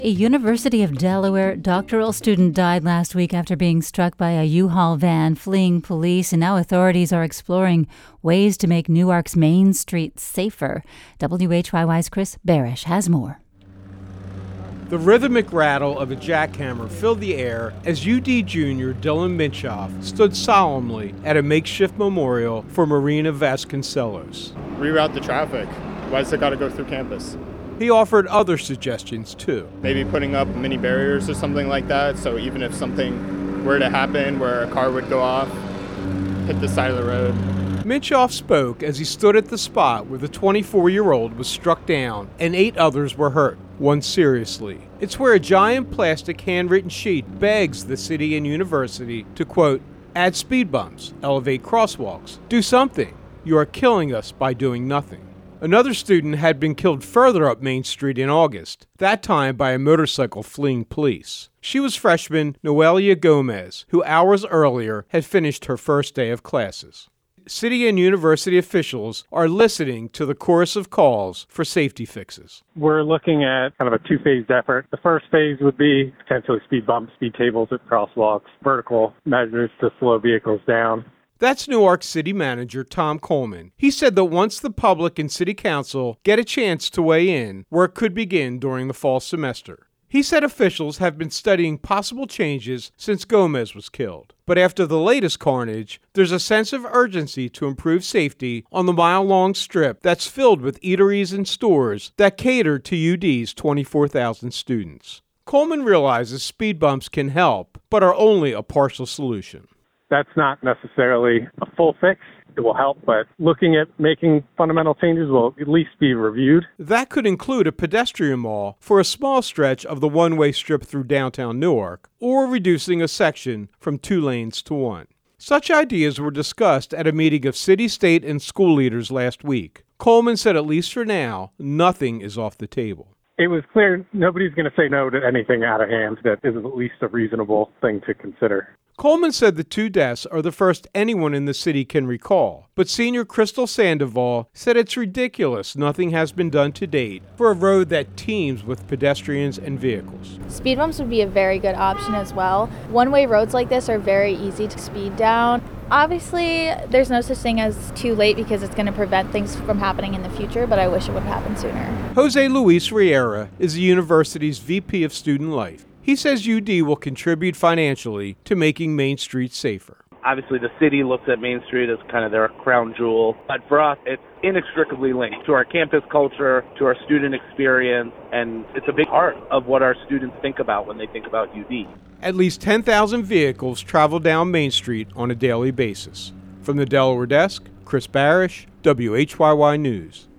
A University of Delaware doctoral student died last week after being struck by a U-Haul van fleeing police, and now authorities are exploring ways to make Newark's Main Street safer. WHYY's Chris Barish has more. The rhythmic rattle of a jackhammer filled the air as UD junior Dylan Minchoff stood solemnly at a makeshift memorial for Marina Vasconcelos. Reroute the traffic. Why does it got to go through campus? He offered other suggestions, too. Maybe putting up mini barriers or something like that, so even if something were to happen where a car would go off, hit the side of the road. Minchoff spoke as he stood at the spot where the 24-year-old was struck down and 8 others were hurt, one seriously. It's where a giant plastic handwritten sheet begs the city and university to, quote, add speed bumps, elevate crosswalks, do something. You are killing us by doing nothing. Another student had been killed further up Main Street in August, that time by a motorcycle fleeing police. She was freshman Noelia Gomez, who hours earlier had finished her first day of classes. City and university officials are listening to the chorus of calls for safety fixes. We're looking at kind of a two-phased effort. The first phase would be potentially speed bumps, speed tables at crosswalks, vertical measures to slow vehicles down. That's Newark City Manager Tom Coleman. He said that once the public and City Council get a chance to weigh in, work could begin during the fall semester. He said officials have been studying possible changes since Gomez was killed. But after the latest carnage, there's a sense of urgency to improve safety on the mile-long strip that's filled with eateries and stores that cater to UD's 24,000 students. Coleman realizes speed bumps can help, but are only a partial solution. That's not necessarily a full fix. It will help, but looking at making fundamental changes will at least be reviewed. That could include a pedestrian mall for a small stretch of the one-way strip through downtown Newark, or reducing a section from 2 lanes to 1. Such ideas were discussed at a meeting of city, state, and school leaders last week. Coleman said at least for now, nothing is off the table. It was clear nobody's going to say no to anything out of hand that is at least a reasonable thing to consider. Coleman said the 2 deaths are the first anyone in the city can recall, but senior Crystal Sandoval said it's ridiculous nothing has been done to date for a road that teems with pedestrians and vehicles. Speed bumps would be a very good option as well. One-way roads like this are very easy to speed down. Obviously, there's no such thing as too late because it's going to prevent things from happening in the future, but I wish it would happen sooner. Jose Luis Riera is the university's VP of Student Life. He says UD will contribute financially to making Main Street safer. Obviously, the city looks at Main Street as kind of their crown jewel, but for us, it's inextricably linked to our campus culture, to our student experience, and it's a big part of what our students think about when they think about UD. At least 10,000 vehicles travel down Main Street on a daily basis. From the Delaware desk, Chris Barish, WHYY News.